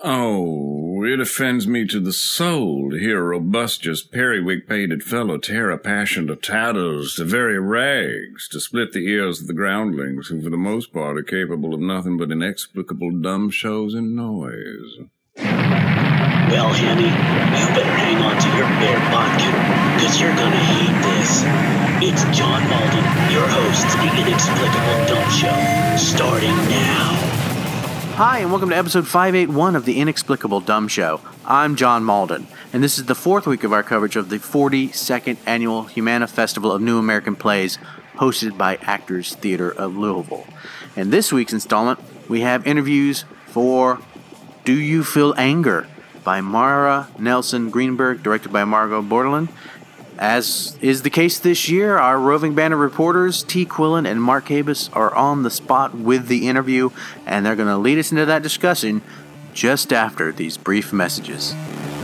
Oh, it offends me to the soul to hear a robustious, periwig-pated fellow tear a passion to tatters, to very rags, to split the ears of the groundlings, who for the most part are capable of nothing but inexplicable dumb shows and noise. Well, Hanny, you better hang on to your bear vodka, because you're gonna hate this. It's John Malden, your host of the Inexplicable Dumb Show, starting now. Hi, and welcome to episode 581 of the Inexplicable Dumb Show. I'm John Malden, and this is the fourth week of our coverage of the 42nd Annual Humana Festival of New American Plays, hosted by Actors Theater of Louisville. In this week's installment, we have interviews for Do You Feel Anger? By Mara Nelson Greenberg, directed by Margot Bordelon. As is the case this year, our roving band of reporters, T. Quillen and Mark Habus, are on the spot with the interview, and they're going to lead us into that discussion just after these brief messages.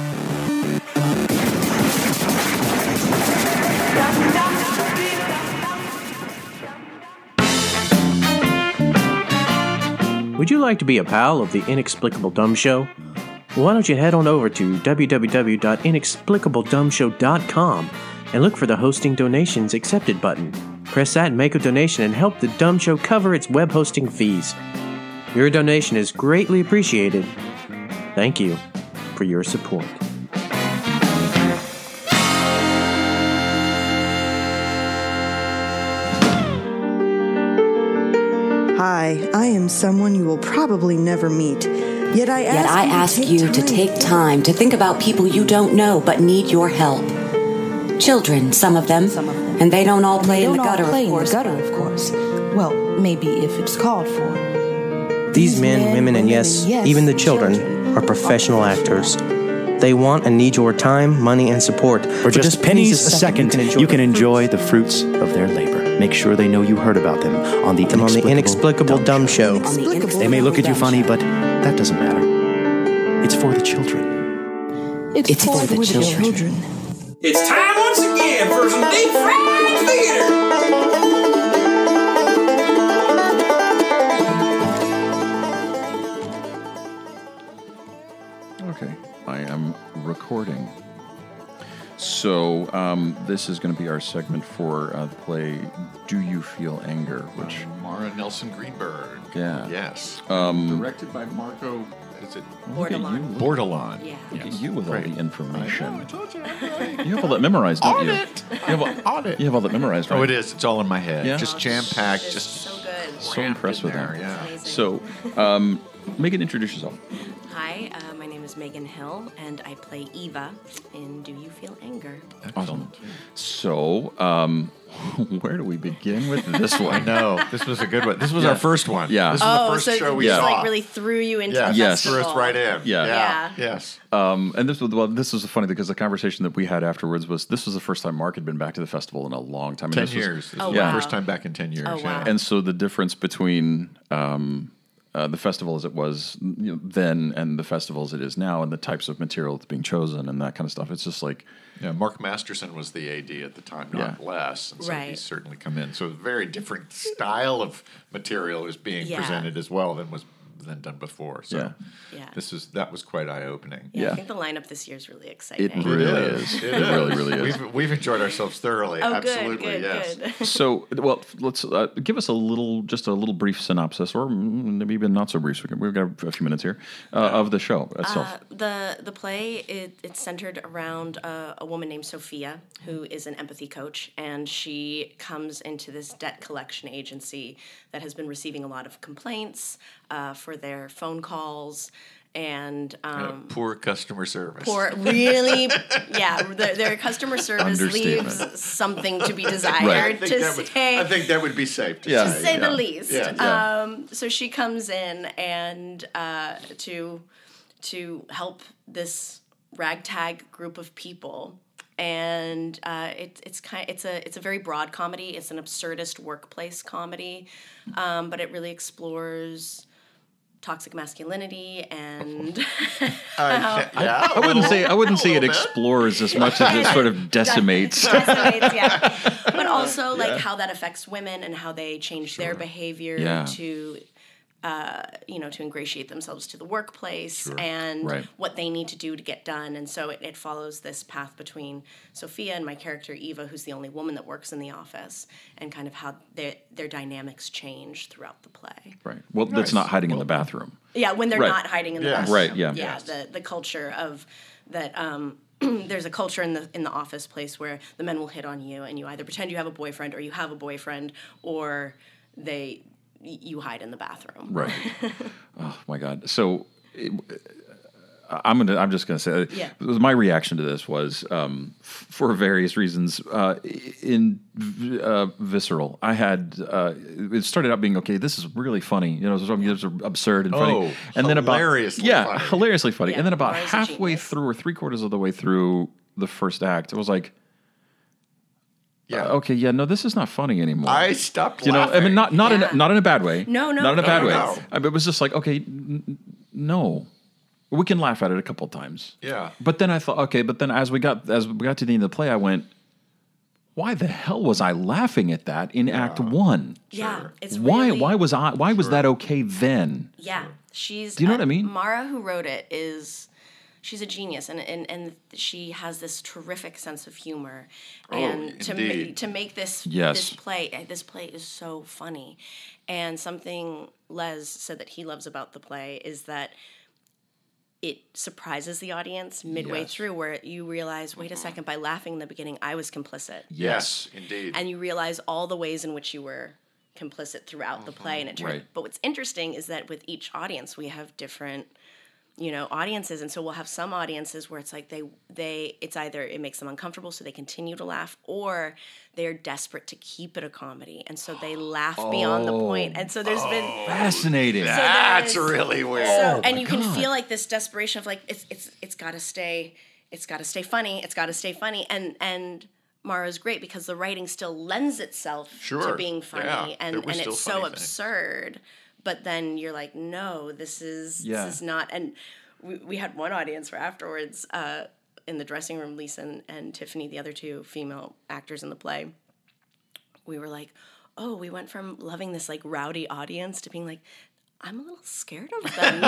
Would you like to be a pal of the Inexplicable Dumb Show? Why don't you head on over to www.inexplicabledumbshow.com and look for the Hosting Donations Accepted button. Press that and make a donation and help the Dumb Show cover its web hosting fees. Your donation is greatly appreciated. Thank you for your support. Hi, I am someone you will probably never meet. Yet I ask you to take time to think about people you don't know but need your help. Children, some of them, and they don't all play in the gutter, of course. Well, maybe if it's called for. These men, women, and yes, even the children are professional actors. They want and need your time, money, and support. For just pennies a second, you can enjoy the fruits of their labor. Make sure they know you heard about them on the Inexplicable Dumb Show. They may look at you funny, but that doesn't matter. It's for the children. It's for the children. It's time once again for some deep fried theater. Okay, I am recording. So this is going to be our segment for the play Do You Feel Anger? Which Mara Nelson Greenberg. Yeah. Yes. Directed by Margot. Is it Bordelon? Bordelon. Yeah. Look at you with all the information. I told you. You have all that memorized, don't you? On it. You have all that memorized, right? Oh, it is. It's all in my head. Yeah. Just jam-packed. Just so good. So impressed with there, that. yeah. So, Megan, introduce yourself. Hi, my name is Megan Hill, and I play Eva in Do You Feel Anger? Awesome. So, where do we begin with this one? I know. This was a good one. This was our first one. Yeah. This was the first show we just saw. like really threw you into the Yes. festival. Threw us right in. Yeah. Yes. And this was funny because the conversation that we had afterwards was this was the first time Mark had been back to the festival in a long time. 10 years. This was the first time back in 10 years. Oh, wow. Yeah. And so the difference between the festival as it was then and the festival as it is now and the types of material that's being chosen and that kind of stuff, it's just like... Yeah, Mark Masterson was the AD at the time, not less. And so he's certainly come in. So a very different style of material is being presented as well than done before. So that was quite eye-opening. Yeah, I think the lineup this year is really exciting. It really is. It really is. We've enjoyed ourselves thoroughly. Oh, absolutely, good. So, well, let's give us a little brief synopsis, or maybe even not so brief. We've got a few minutes here of the show itself. The play it's centered around a woman named Sophia, who is an empathy coach, and she comes into this debt collection agency that has been receiving a lot of complaints for their phone calls and poor customer service. Their customer service leaves something to be desired. I think that would be safe to say the least. Yeah. So she comes in and to help this ragtag group of people. And it's a very broad comedy. It's an absurdist workplace comedy, but it really explores toxic masculinity and I wouldn't say it explores as much as it sort of decimates. But also like how that affects women and how they change their behavior to to ingratiate themselves to the workplace and what they need to do to get done. And so it follows this path between Sophia and my character Eva, who's the only woman that works in the office, and kind of how their dynamics change throughout the play. Right. Well, that's not hiding in the bathroom. Yeah, when they're not hiding in the bathroom. Right, yeah. Yeah, the culture of that... there's a culture in the office place where the men will hit on you, and you either pretend you have a boyfriend, or you have a boyfriend, or you hide in the bathroom. Right. Oh my God. So I'm just gonna say my reaction to this was for various reasons visceral. I had it started out being okay. This is really funny. This is absurd and funny. And then hilariously funny. And then about halfway through or 3/4 of the way through the first act, it was like. No, this is not funny anymore. I stopped laughing. I mean, not in a bad way. No, not in a bad way. No. It was just like, okay, no, we can laugh at it a couple times. Yeah. But then I thought, okay, but then as we got to the end of the play, I went, why the hell was I laughing at that in Act 1? Yeah, it's why was that okay then? Yeah, she's. Do you know what I mean? Mara, who wrote it, she's a genius, and she has this terrific sense of humor, and to make this play is so funny. And something Les said that he loves about the play is that it surprises the audience midway through, where you realize, wait a second, by laughing in the beginning, I was complicit. Yes, indeed. And you realize all the ways in which you were complicit throughout the play, and it turned. But what's interesting is that with each audience, we have different. Audiences, and so we'll have some audiences where it's like it's either it makes them uncomfortable, so they continue to laugh, or they're desperate to keep it a comedy, and so they laugh beyond the point. And so there's been fascinating. So that's really weird. And you can feel like this desperation of like it's got to stay funny, and Mara's great because the writing still lends itself to being funny, and it's so absurd. But then you're like, no, this is not. And we had one audience where afterwards, in the dressing room, Lisa and Tiffany, the other two female actors in the play, we were like, oh, we went from loving this like rowdy audience to being like, I'm a little scared of them.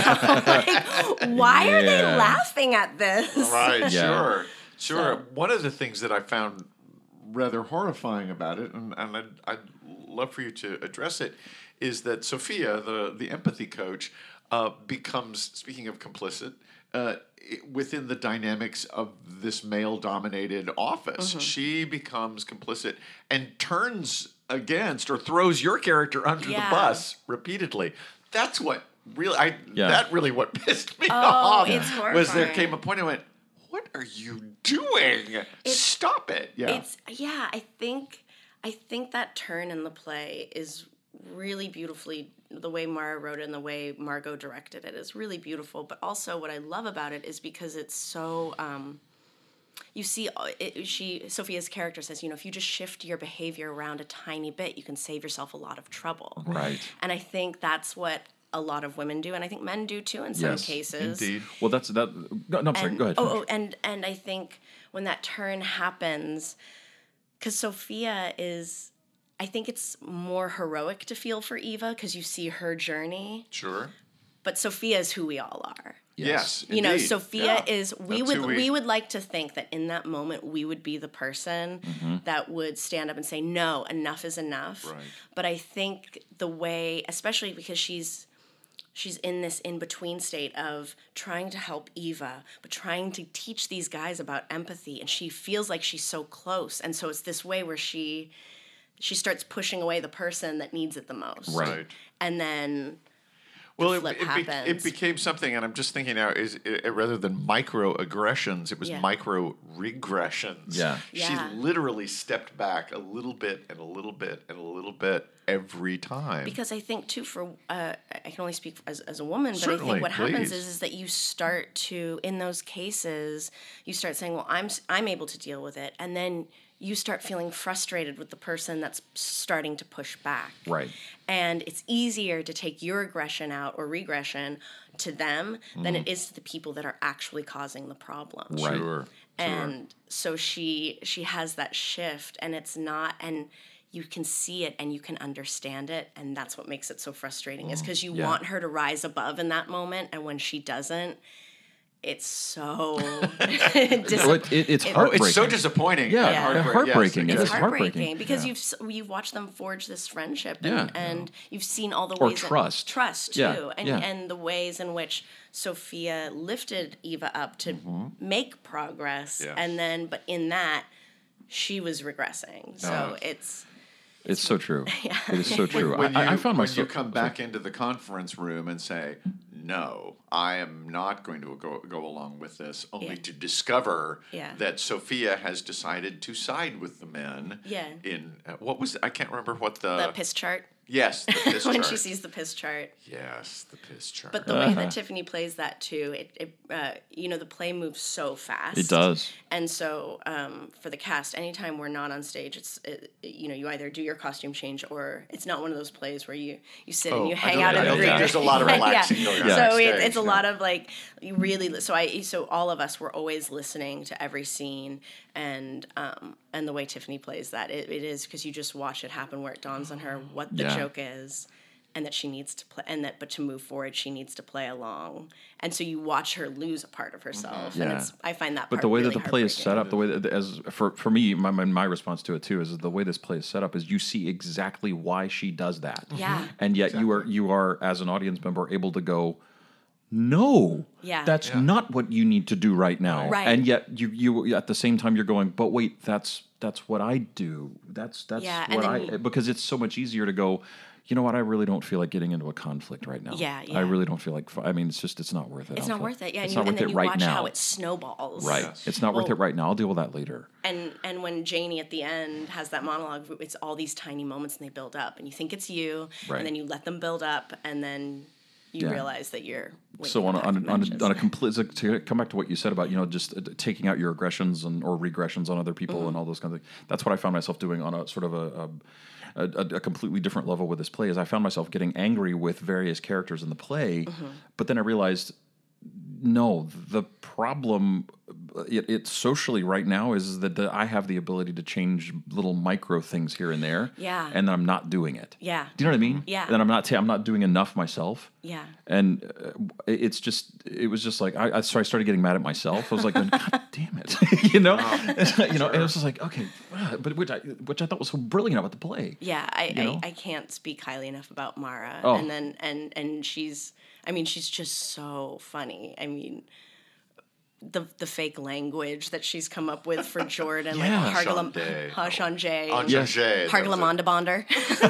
Why are they laughing at this? Right, sure. So. One of the things that I found rather horrifying about it, and I'd love for you to address it, is that Sophia, the empathy coach, becomes, speaking of complicit, within the dynamics of this male-dominated office. Mm-hmm. She becomes complicit and turns against or throws your character under the bus repeatedly. That's what really, that really what pissed me off. It's horrifying. Was there came a point I went, what are you doing? Stop it. Yeah. I think that turn in the play is really beautifully, the way Mara wrote it and the way Margot directed it is really beautiful. But also what I love about it is because it's so, you see, Sophia's character says, if you just shift your behavior around a tiny bit, you can save yourself a lot of trouble. Right. And I think that's what a lot of women do, and I think men do too in some cases. Indeed. Well, that's that. No, I'm sorry. Go ahead. And I think when that turn happens, because Sophia is, I think it's more heroic to feel for Eva because you see her journey. Sure. But Sophia is who we all are. Yes. Indeed. Sophia is. We would like to think that in that moment we would be the person that would stand up and say, "No, enough is enough." Right. But I think the way, especially because she's in this in-between state of trying to help Eva, but trying to teach these guys about empathy, and she feels like she's so close, and so it's this way where she starts pushing away the person that needs it the most. Right. And then it became something, and I'm just thinking now, rather than microaggressions, it was micro-regressions. Yeah. She literally stepped back a little bit and a little bit and a little bit every time. Because I think, too, I can only speak as a woman, but Certainly, I think what happens is that you start to, in those cases, you start saying, well, I'm able to deal with it, and then you start feeling frustrated with the person that's starting to push back. Right. And it's easier to take your aggression out or regression to them than it is to the people that are actually causing the problem. Right. Sure. And so she has that shift, and it's not, and you can see it and you can understand it, and that's what makes it so frustrating. Is because you want her to rise above in that moment, and when she doesn't, it's so it's heartbreaking. It's so disappointing. Heartbreaking. It's heartbreaking because you've watched them forge this friendship, and you've seen all the ways trust too, and the ways in which Sophia lifted Eva up to make progress, and then but in that she was regressing. So it's so true. It is so true. I found myself. When you come back into the conference room and say, "No, I am not going to go along with this," only to discover that Sophia has decided to side with the men. Yeah. In what was I can't remember what the piss chart. Yes, the piss when chart. she sees the piss chart. Yes, the piss chart. But the way that Tiffany plays that too, the play moves so fast. It does. And so for the cast, anytime we're not on stage, you either do your costume change or it's not one of those plays where you sit and you hang out in the green room. There's a lot of relaxing going on. So it's a lot of like you really. So all of us were always listening to every scene, and the way Tiffany plays that, it is because you just watch it happen where it dawns on her what the joke is, and that she needs to play, but to move forward she needs to play along, and so you watch her lose a part of herself, and I find that. But the way that the play is set up, the way that for me, my response to it too is the way this play is set up is you see exactly why she does that, and yet you are as an audience member able to go, no, that's not what you need to do right now. Right. And yet you at the same time you're going, but wait, that's what I do. That's what because it's so much easier to go, you know what, I really don't feel like getting into a conflict right now. Yeah. I really don't feel like, it's not worth it. It's not worth it. Yeah. It's not worth it right now. And then you watch how it snowballs. Right. Yes. It's not worth it right now. I'll deal with that later. And when Janie at the end has that monologue, it's all these tiny moments and they build up and you think it's you, and then you let them build up, and then you realize that you're. So on a complete, to come back to what you said about just taking out your aggressions or regressions on other people and all those kinds of things. That's what I found myself doing on a sort of a completely different level with this play. Is I found myself getting angry with various characters in the play, but then I realized, no, the problem it socially right now is that I have the ability to change little micro things here and there, and then I'm not doing it. Yeah. Do you know what I mean? Yeah. Then I'm not doing enough myself. Yeah. And it was just like I started getting mad at myself. I was like, God damn it, And it was just like, okay, but which I thought was so brilliant about the play. Yeah, I can't speak highly enough about Mara, and she's just so funny. I mean, the fake language that she's come up with for Jordan, like Hargalamandabonder. It's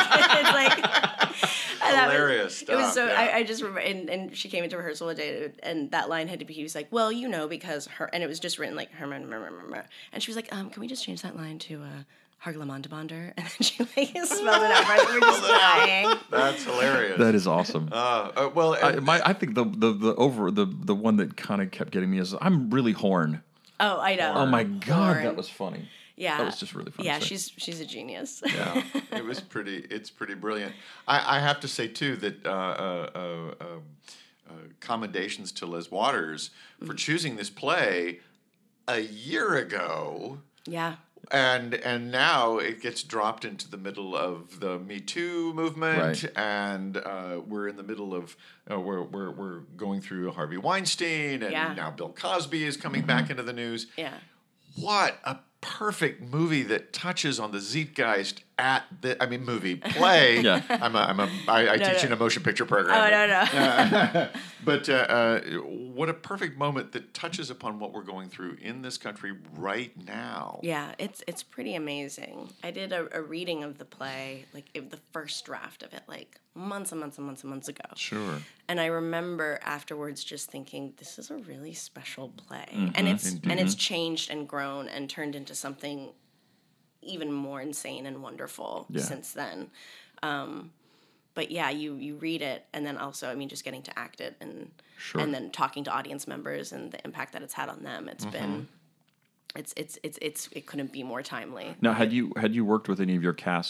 like hilarious stuff. It was so. I just remember, and she came into rehearsal one day, and that line had to be. He was like, "Well, because her," and it was just written like Herman, and she was like, "Can we just change that line to Hargalamandabonder?" And then she spelled it out. We're just dying. That's hilarious. That is awesome. I think the one that kind of kept getting me is I'm really Horn. Oh, I know. Oh my God, Horn. That was funny. Yeah, that was just really funny. Yeah, she's a genius. Yeah, it's pretty brilliant. I have to say too that commendations to Liz Waters for choosing this play a year ago. Yeah. And now it gets dropped into the middle of the Me Too movement, and we're in the middle of we're going through Harvey Weinstein, and now Bill Cosby is coming back into the news. Yeah, what a perfect movie that touches on the Zeitgeist play. Yeah, I teach in a motion picture program. Oh no. But what a perfect moment that touches upon what we're going through in this country right now. Yeah, it's pretty amazing. I did a reading of the play, the first draft of it, months and months and months and months ago. Sure. And I remember afterwards just thinking, this is a really special play, and it's changed and grown and turned into something even more insane and wonderful since then. But yeah, you read it, and then also, just getting to act it, and then talking to audience members and the impact that it's had on them. It's been, it couldn't be more timely. Now, had you worked with any of your cast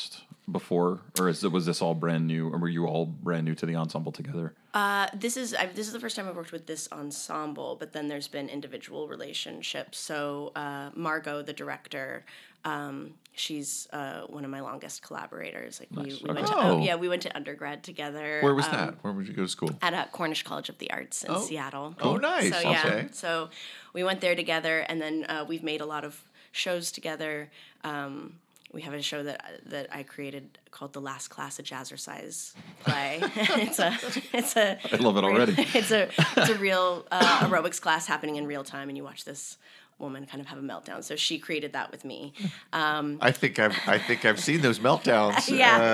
before, or was this all brand new, or were you all brand new to the ensemble together? This is the first time I've worked with this ensemble, but then there's been individual relationships. So Margot, the director, she's one of my longest collaborators. Like nice. we went to undergrad together. Where was that? Where would you go to school? At Cornish College of the Arts in Seattle. Oh, nice. So okay. So we went there together, and then we've made a lot of shows together. We have a show that I created called The Last Class, a Jazzercise play. it's a I love it already. It's a real aerobics class happening in real time, and you watch this woman kind of have a meltdown. So she created that with me. I think I've seen those meltdowns.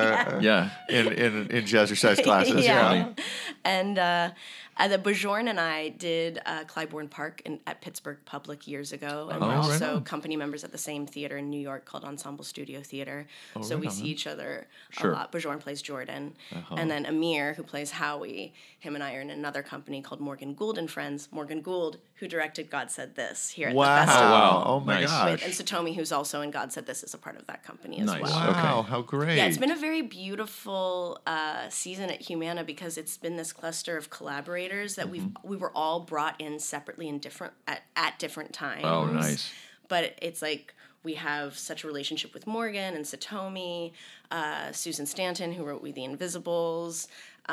In jazzercise classes. Yeah. And the Bajorn and I did Clybourne Park at Pittsburgh Public years ago, and we're also company members at the same theater in New York called Ensemble Studio Theater. So we see each other a lot. Bajorn plays Jordan, and then Amir, who plays Howie, him and I are in another company called Morgan Gould and Friends. Morgan Gould, who directed God Said This here at the festival. Wow! Oh my gosh! And Satomi, who's also in God Said This, is a part of that company as well. Wow! How great! Yeah, it's been a very beautiful season at Humana because it's been this cluster of collaborators that we were all brought in separately and at different times. Oh, nice! But it's like we have such a relationship with Morgan and Satomi, Susan Stanton, who wrote We the Invisibles.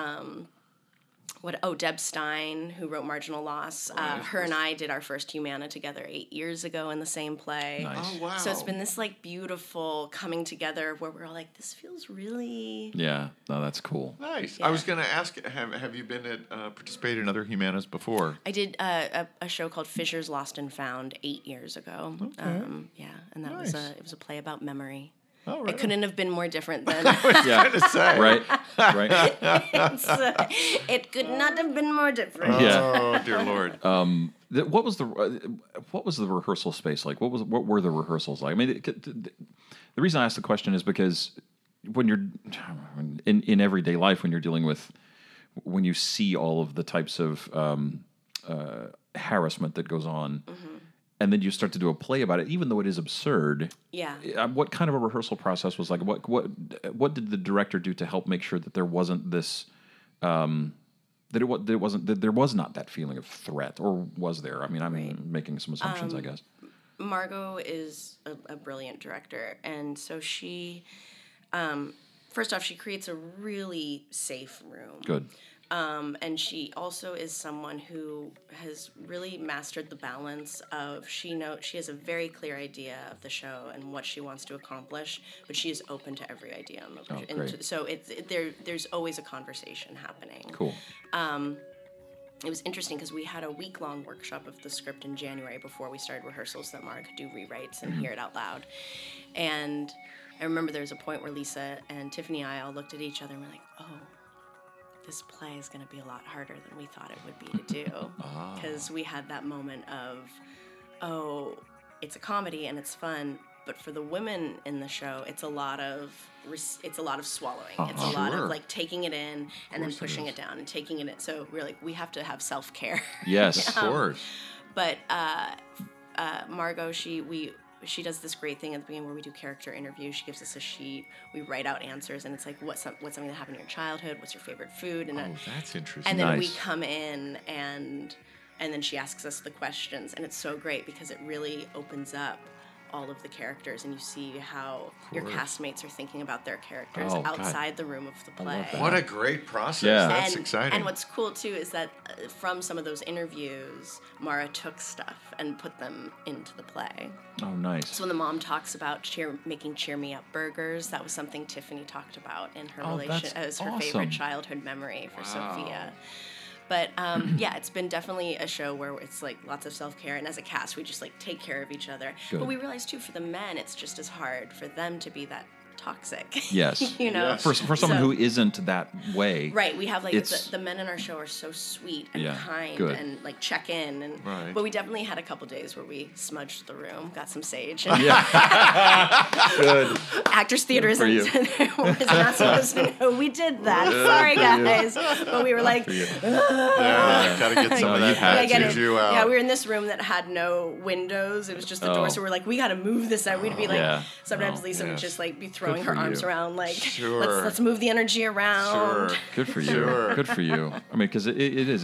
Deb Stein, who wrote Marginal Loss. Her and I did our first Humana together 8 years ago in the same play. Nice. Oh, wow. So it's been this like beautiful coming together where we're all like, this feels really... Yeah, no, that's cool. Nice. Yeah. I was going to ask, have you been at participated in other Humanas before? I did a show called Fissures Lost and Found 8 years ago. Okay. And that was a play about memory. Oh, right. It couldn't have been more different than... I was trying to say. Right. It could not have been more different. Oh, dear Lord. What was the rehearsal space like? What were the rehearsals like? I mean, the reason I asked the question is because when you're in everyday life, when you see all of the types of harassment that goes on, and then you start to do a play about it, even though it is absurd. Yeah. What kind of a rehearsal process was like? What did the director do to help make sure that there wasn't this, that there was not that feeling of threat, or was there? I mean, I'm making some assumptions, I guess. Margot is a brilliant director, and so she, first off, she creates a really safe room. Good. And she also is someone who has really mastered the balance of she has a very clear idea of the show and what she wants to accomplish, but she is open to every idea. So there's always a conversation happening. Cool. It was interesting because we had a week-long workshop of the script in January before we started rehearsals that Mara could do rewrites and hear it out loud. And I remember there was a point where Lisa and Tiffany and I all looked at each other and were like, oh, this play is going to be a lot harder than we thought it would be to do. Because we had that moment of, it's a comedy and it's fun, but for the women in the show, it's a lot of swallowing. It's a lot of like taking it in and then pushing it down and taking it in. So we're like, we have to have self-care. Yes, of course. But Margot, she does this great thing at the beginning where we do character interviews. She gives us a sheet. We write out answers, and it's like, what's something that happened in your childhood? What's your favorite food? And that's interesting. And then we come in, and then she asks us the questions, and it's so great because it really opens up all of the characters, and you see how your castmates are thinking about their characters outside the room of the play. What a great process. Yeah. That's exciting. And what's cool, too, is that from some of those interviews, Mara took stuff and put them into the play. Oh, nice. So when the mom talks about making Cheer Me Up burgers, that was something Tiffany talked about in her relation as her favorite childhood memory for Sophia. But it's been definitely a show where it's like lots of self-care, and as a cast, we just like take care of each other. Good. But we realize too, for the men, it's just as hard for them to be that toxic. Yes. You know? Yes. For someone who isn't that way. Right. We have like the men in our show are so sweet and kind and like check in. And but we definitely had a couple days where we smudged the room, got some sage. And Good. Actors Theater was not supposed to know we did that. Sorry, guys. But we were like, gotta get some of that juju out. Yeah, we were in this room that had no windows. It was just the door. So we're like, we gotta move this out. We'd be like, sometimes Lisa would just like be throwing throwing her arms around like, let's move the energy around. Sure. Good for you. Sure. Good for you. I mean, because it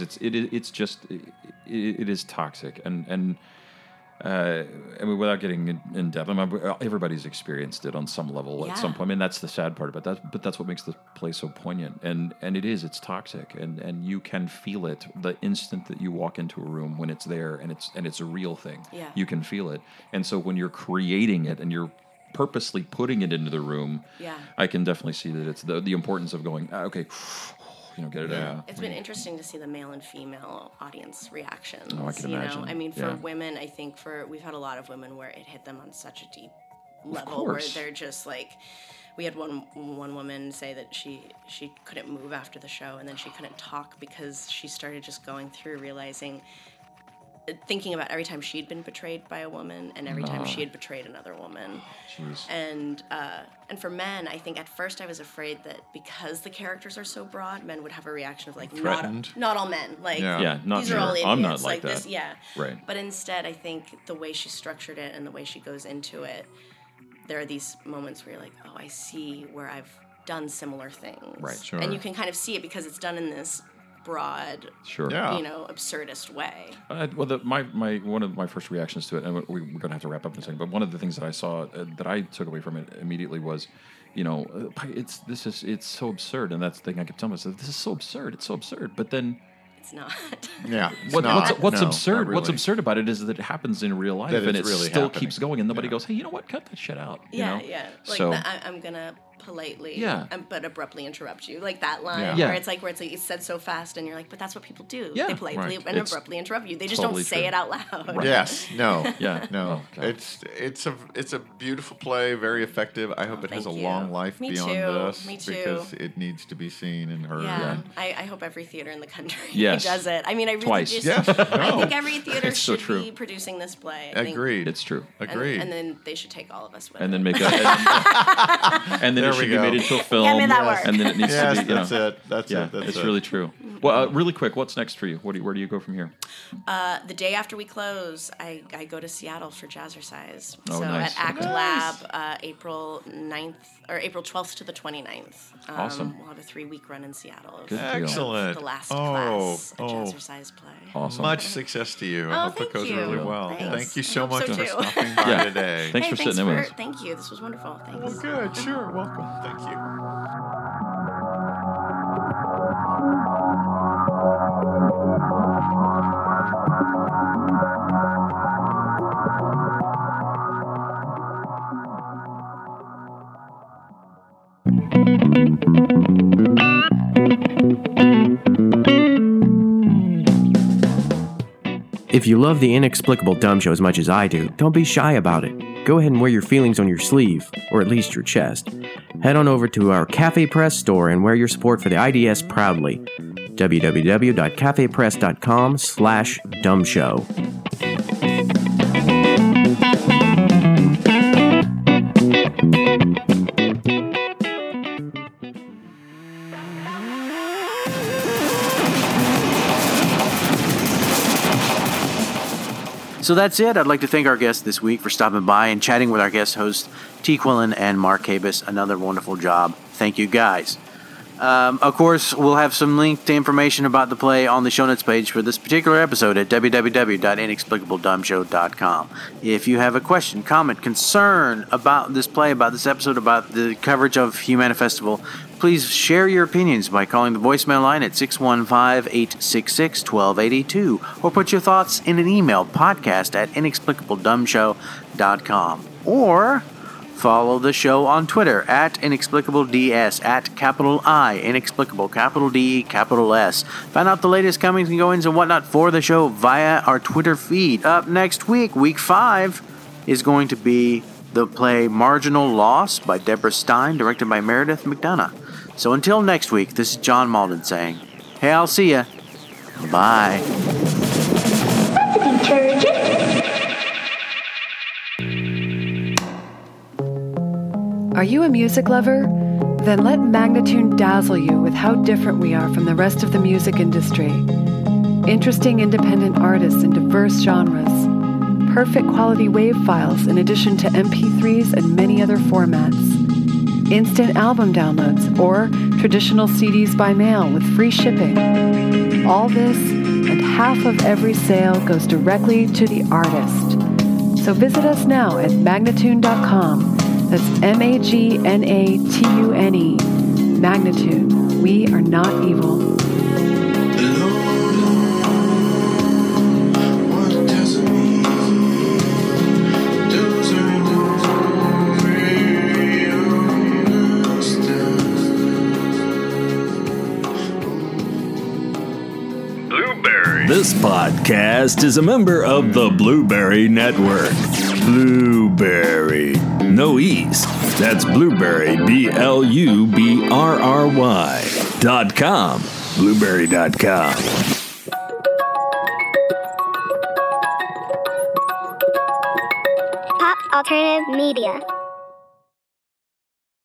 is toxic, and I mean, without getting in depth, I mean, everybody's experienced it on some level at some point. I mean, that's the sad part about that, but that's what makes the play so poignant. And it's toxic, and you can feel it the instant that you walk into a room when it's there, and it's a real thing. Yeah. You can feel it, and so when you're creating it and you're purposely putting it into the room, I can definitely see that it's the importance of going, okay. Get it out. It's been interesting to see the male and female audience reactions. Oh, I can imagine. I mean, for women, I think we've had a lot of women where it hit them on such a deep level where they're just like, we had one woman say that she couldn't move after the show, and then she couldn't talk because she started just going through thinking about every time she'd been betrayed by a woman and every time she had betrayed another woman. Jeez. And for men, I think at first I was afraid that because the characters are so broad, men would have a reaction of like, not all men. Like, not these are all idiots. I'm not like that. This, Right. But instead, I think the way she structured it and the way she goes into it, there are these moments where you're like, oh, I see where I've done similar things. Right, sure. And you can kind of see it because it's done in this broad, absurdist way. One of my first reactions to it, and we're going to have to wrap up in a second, but one of the things that I saw that I took away from it immediately was, it's so absurd, and that's the thing I kept telling myself, this is so absurd, it's so absurd, but then it's not. Yeah. What's absurd? Really. What's absurd about it is that it happens in real life, and it really still keeps going, and nobody goes, "Hey, you know what? Cut that shit out." Yeah. Like I'm gonna politely, but abruptly interrupt you, like that line where it's it's said so fast, and you're like, "But that's what people do. They politely and abruptly interrupt you. They just don't say it out loud." Right. Yes. No. No. Oh, it's a beautiful play, very effective. I hope it has a long life beyond this. Me too. Because it needs to be seen and heard. Yeah. I hope every theater in the country does it. I mean, I really Twice. I think every theater should be producing this play. Agreed. It's true. Agreed. And then they should take all of us with and them. then make and then it should be made into a film. That work. And then it needs to be. That's it. It's really true. Well, really quick, what's next for you? Where do you go from here? The day after we close, I go to Seattle for Jazzercise. Nice. At ACT Lab, April 9th or April 12th to the 29th. Awesome. We'll have a 3-week run in Seattle. Excellent. The last class, a Jazzercise play. Awesome. Much success to you. I hope it goes really well. Thanks. Thank you so much for stopping by today. Thanks for sitting in with us. Thank you. This was wonderful. Thanks. Well, good. Sure. Welcome. Thank you. If you love the Inexplicable Dumb Show as much as I do, don't be shy about it. Go ahead and wear your feelings on your sleeve, or at least your chest. Head on over to our Cafe Press store and wear your support for the IDS proudly. www.cafepress.com/dumbshow. So that's it. I'd like to thank our guests this week for stopping by and chatting with our guest hosts, T. Quillen and Mark Habus. Another wonderful job. Thank you, guys. Of course, we'll have some link to information about the play on the show notes page for this particular episode at www.inexplicabledumbshow.com. If you have a question, comment, concern about this play, about this episode, about the coverage of Humana Festival, please share your opinions by calling the voicemail line at 615-866-1282 or put your thoughts in an email, podcast@inexplicabledumbshow.com, or follow the show on Twitter at InexplicableDS, at capital I, Inexplicable, capital D, capital S. Find out the latest comings and goings and whatnot for the show via our Twitter feed. Up next week, week 5, is going to be the play Marginal Loss by Deborah Stein, directed by Meredith McDonough. So until next week, this is John Malden saying, hey, I'll see ya. Bye. Are you a music lover? Then let Magnatune dazzle you with how different we are from the rest of the music industry. Interesting independent artists in diverse genres. Perfect quality WAV files in addition to MP3s and many other formats. instant album downloads, or traditional CDs by mail with free shipping. All this and half of every sale goes directly to the artist. So visit us now at Magnatune.com. That's Magnatune. Magnatune. We are not evil. This podcast is a member of the Blueberry Network. Blueberry. No E's. That's Blueberry, BLUBRRY.com. Blueberry.com. Pop Alternative Media.